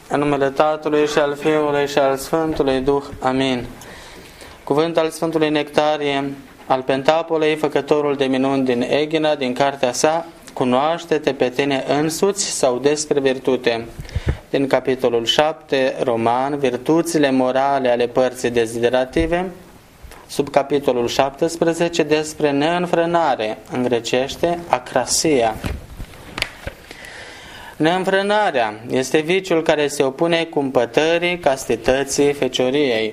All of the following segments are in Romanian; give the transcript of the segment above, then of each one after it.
În numele Tatălui și al Fiului și al Sfântului Duh. Amin. Cuvânt al Sfântului Nectarie, al Pentapolei, făcătorul de minuni din Egina, din cartea sa, Cunoaște-te pe tine însuți sau despre virtute. Din capitolul 7, Roman, virtuțile morale ale părții deziderative, sub capitolul 17, despre neînfrânare, în grecește, acrasia. Neînfrânarea este viciul care se opune cumpătării, castității, fecioriei.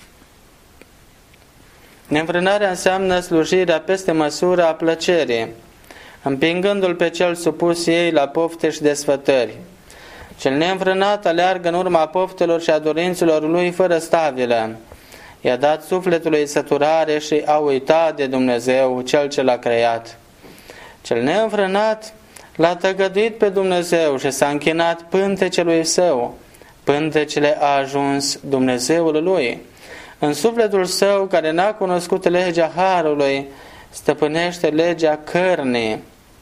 Neînfrânarea înseamnă slujirea peste măsură a plăcerii, împingându-l pe cel supus ei la pofte și desfătări. Cel neînfrânat aleargă în urma poftelor și a dorințelor lui fără stabilă. I-a dat sufletului săturare și a uitat de Dumnezeu, Cel ce l-a creat. Cel neînfrânat l-a tăgăduit pe Dumnezeu și s-a închinat pântecelui său. Pântecele a ajuns Dumnezeul lui. În sufletul său, care n-a cunoscut legea Harului, stăpânește legea cărnii.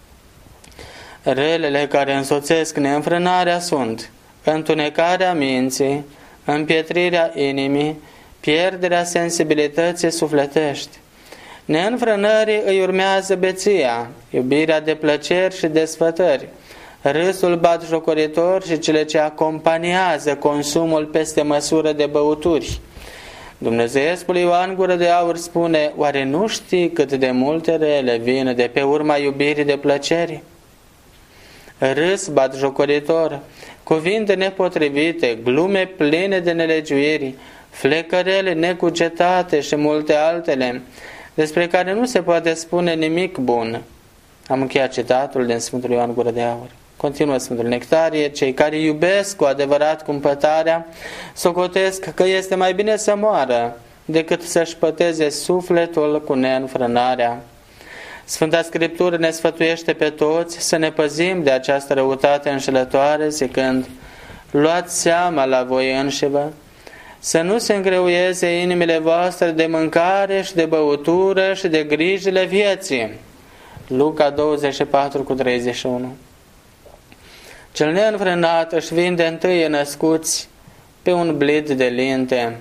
Relele care însoțesc neînfrânarea sunt întunecarea minții, împietrirea inimii, pierderea sensibilității sufletești. Neînfrânării îi urmează beția, iubirea de plăceri și desfătări, râsul batjocoritor și cele ce acompaniază consumul peste măsură de băuturi. Dumnezeiescul Ioan Gură de Aur spune: oare nu știi cât de multe rele vin de pe urma iubirii de plăceri? Râs batjocoritor, cuvinte nepotrivite, glume pline de nelegiuiri, flecărele necugetate și multe altele, despre care nu se poate spune nimic bun. Am încheiat citatul din Sfântul Ioan Gură de Aur. Continuă Sfântul Nectarie: cei care iubesc cu adevărat cumpătarea socotesc că este mai bine să moară decât să-și păteze sufletul cu neînfrânarea. Sfânta Scriptură ne sfătuiește pe toți să ne păzim de această răutate înșelătoare, zicând: luați seama la voi înșivă, să nu se îngreuieze inimile voastre de mâncare și de băutură și de grijile vieții. Luca 24:31. Cel neînfrânat își vinde întâi născuți pe un blid de linte.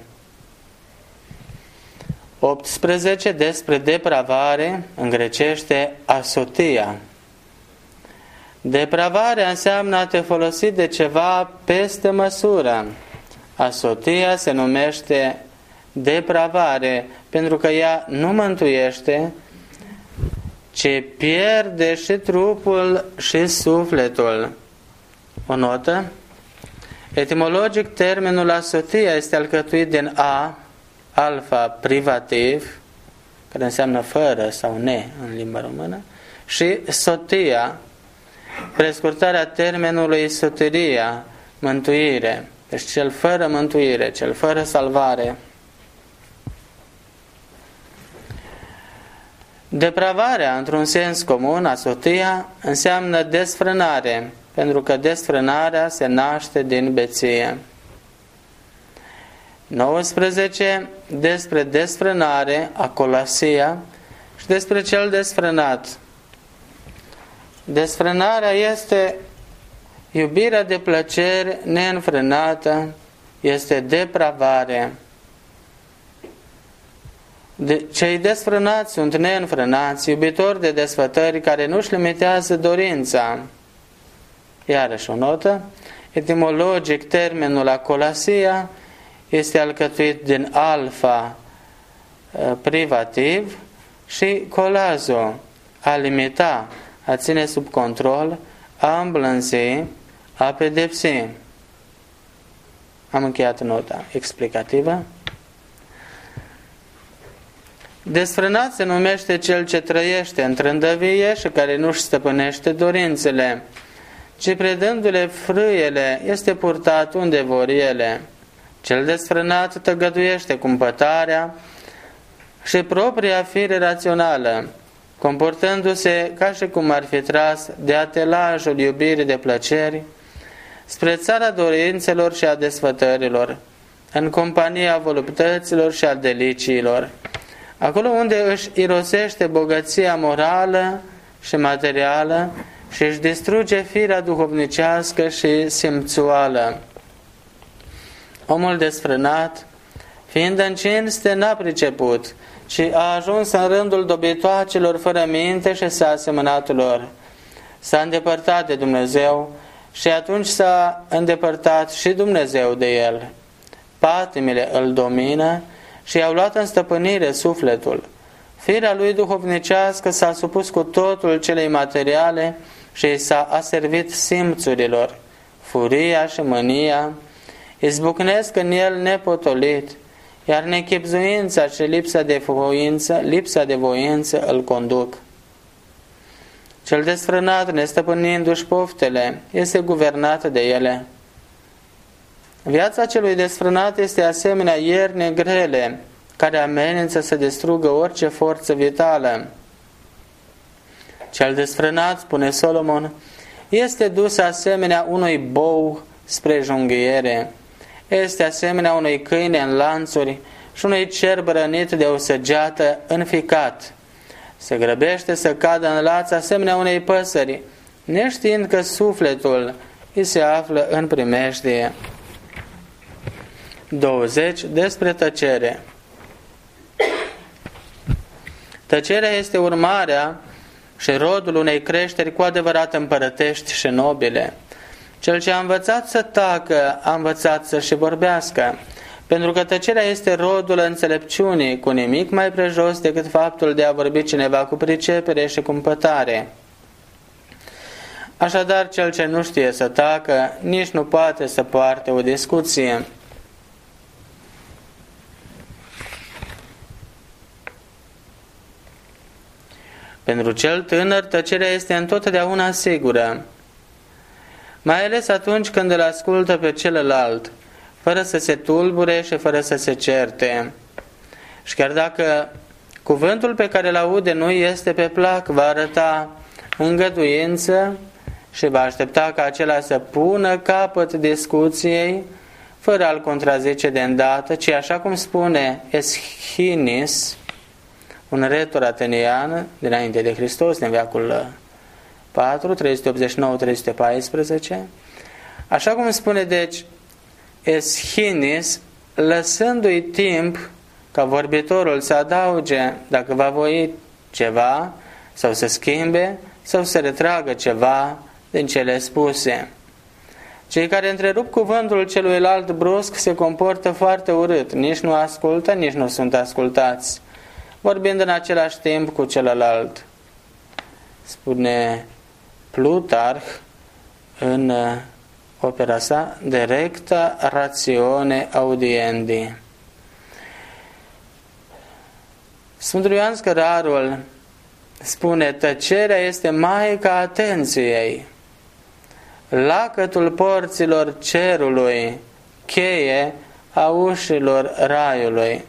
18. Despre depravare, în grecește asotia. Depravarea înseamnă a te folosi de ceva peste măsură. Asotia se numește depravare pentru că ea nu mântuiește, ci pierde și trupul și sufletul. O notă: etimologic, termenul asotia este alcătuit din a, alfa privativ, care înseamnă fără sau ne în limba română, și sotia, prescurtarea termenului soteria, mântuire. Deci cel fără mântuire, cel fără salvare. Depravarea, într-un sens comun, asotia, înseamnă desfrânare, pentru că desfrânarea se naște din beție. 19. Despre desfrânare, acolasia, și despre cel desfrânat. Desfrânarea este iubirea de plăceri neînfrânată, este depravare. Cei desfrânați sunt neînfrânați, iubitori de desfătări care nu-și limitează dorința. Iarăși o notă: etimologic, termenul acolasia este alcătuit din alfa privativ și colazo, a limita, a ține sub control, a îmblânzi, a pedepsi. Am încheiat nota explicativă. Desfrânat se numește cel ce trăiește în trândăvie și care nu-și stăpânește dorințele, ci predându-le frâiele este purtat unde vor ele. Cel desfrânat tăgăduiește cumpătarea și propria fire rațională, comportându-se ca și cum ar fi tras de atelajul iubirii de plăceri spre țara dorințelor și a desfătărilor, în compania voluptăților și a deliciilor, acolo unde își irosește bogăția morală și materială și își distruge firea duhovnicească și simțuală. Omul desfrânat, fiind în cinste, n-a priceput, ci a ajuns în rândul dobitoacelor fără minte și s-a asemănat lor. S-a îndepărtat de Dumnezeu și atunci s-a îndepărtat și Dumnezeu de el. Patimile îl domină și i-au luat în stăpânire sufletul. Firea lui duhovnicească s-a supus cu totul celei materiale și i s-a aservit simțurilor. Furia și mânia izbucnesc în el nepotolit, iar nechibzuința și lipsa de voință îl conduc. Cel desfrânat, nestăpânindu-și poftele, este guvernat de ele. Viața celui desfrânat este asemenea ierne grele, care amenință să distrugă orice forță vitală. Cel desfrânat, spune Solomon, este dus asemenea unui bou spre junghiere. Este asemenea unui câine în lanțuri și unui cerb rănit de o săgeată în ficat. Se grăbește să cadă în laț asemenea unei păsări, neștiind că sufletul îi se află în primejdie. 20. Despre tăcere. Tăcerea este urmarea și rodul unei creșteri cu adevărat împărătești și nobile. Cel ce a învățat să tacă, a învățat să și vorbească, pentru că tăcerea este rodul înțelepciunii, cu nimic mai prejos decât faptul de a vorbi cineva cu pricepere și cu împătare. Așadar, cel ce nu știe să tacă, nici nu poate să poarte o discuție. Pentru cel tânăr, tăcerea este întotdeauna sigură, mai ales atunci când îl ascultă pe celălalt, fără să se tulbure și fără să se certe. Și chiar dacă cuvântul pe care îl aude nu este pe plac, va arăta îngăduință și va aștepta ca acela să pună capăt discuției, fără a-l contrazice de îndată, ci așa cum spune Eschines, un retor atenian dinainte de Hristos, în veacul 4, 389-314, așa cum spune deci Eschines, lăsându-i timp ca vorbitorul să adauge dacă va voi ceva sau să schimbe sau să retragă ceva din cele spuse. Cei care întrerup cuvântul celuilalt brusc se comportă foarte urât, nici nu ascultă, nici nu sunt ascultați, vorbind în același timp cu celălalt. Spune Plutarh în opera sa De recta ratione audiendi. Sfântul Ioan Scărarul spune: tăcerea este maica atenției, lacătul porților cerului, cheie a ușilor raiului.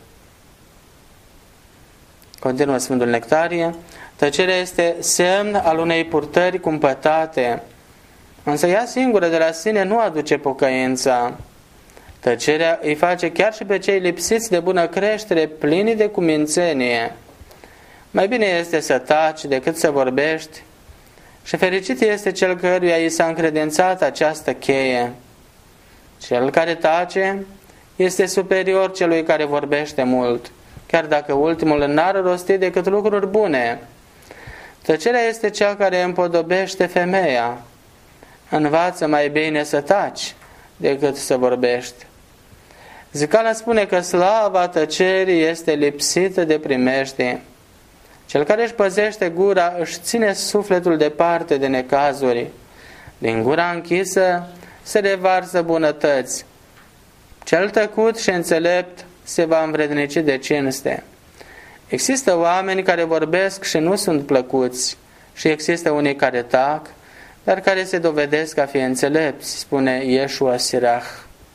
Continuă Sfântul Nectarie: tăcerea este semn al unei purtări cumpătate, însă ea singură de la sine nu aduce pocăința. Tăcerea îi face chiar și pe cei lipsiți de bună creștere plini de cumințenie. Mai bine este să taci decât să vorbești, și fericit este cel căruia i s-a încredințat această cheie. Cel care tace este superior celui care vorbește mult, chiar dacă ultimul n-ar rosti decât lucruri bune. Tăcerea este cea care împodobește femeia. Învață mai bine să taci decât să vorbești. Zicala spune că slava tăcerii este lipsită de primejdie. Cel care își păzește gura își ține sufletul departe de necazuri. Din gura închisă se revarsă bunătăți. Cel tăcut și înțelept se va învrednici de cinste. Există oameni care vorbesc și nu sunt plăcuți, și există unii care tac, dar care se dovedesc a fi înțelepți, spune Iesua Sirach.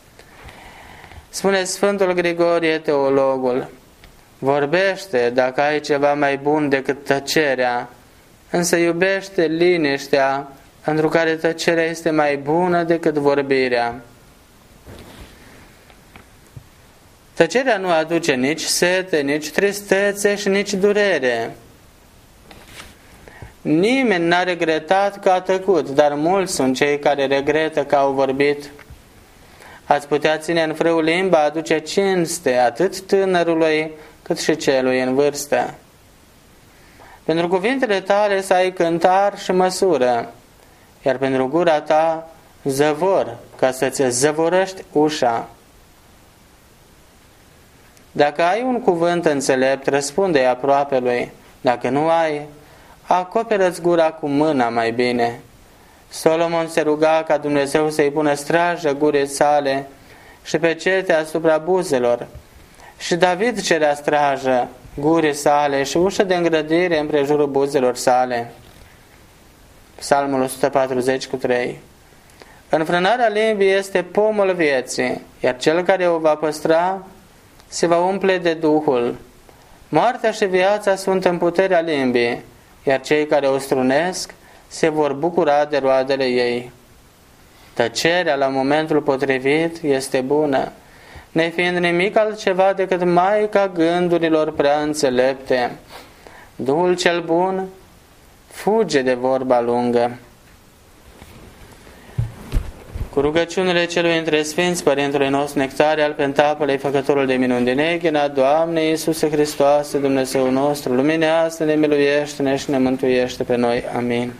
Spune Sfântul Grigorie Teologul: vorbește dacă ai ceva mai bun decât tăcerea, însă iubește liniștea, pentru care tăcerea este mai bună decât vorbirea. Tăcerea nu aduce nici sete, nici tristețe și nici durere. Nimeni n-a regretat că a tăcut, dar mulți sunt cei care regretă că au vorbit. Ați putea ține în frâu limba, aduce cinste atât tânărului cât și celui în vârstă. Pentru cuvintele tale să ai cântar și măsură, iar pentru gura ta zăvor, ca să-ți zăvorăști ușa. Dacă ai un cuvânt înțelept, răspunde-i aproapelui. Dacă nu ai, acoperă-ți gura cu mâna mai bine. Solomon se ruga ca Dumnezeu să-i pună strajă gurii sale și pecete asupra buzelor. Și David cerea strajă gurii sale și ușă de îngrădire împrejurul buzelor sale. Psalmul 140:3. Înfrânarea limbii este pomul vieții, iar cel care o va păstra se va umple de Duhul. Moartea și viața sunt în puterea limbii, iar cei care o strunesc se vor bucura de roadele ei. Tăcerea la momentul potrivit este bună, nefiind nimic altceva decât maica gândurilor prea înțelepte. Duhul cel bun fuge de vorba lungă. Cu rugăciunile celui între Sfinți, Părintele nostru Nectarie al Pentapolei, Făcătorul de minuni din Eghina, Doamne Iisuse Hristoase, Dumnezeu nostru, luminează-ne, miluiește-ne și ne mântuiește pe noi. Amin.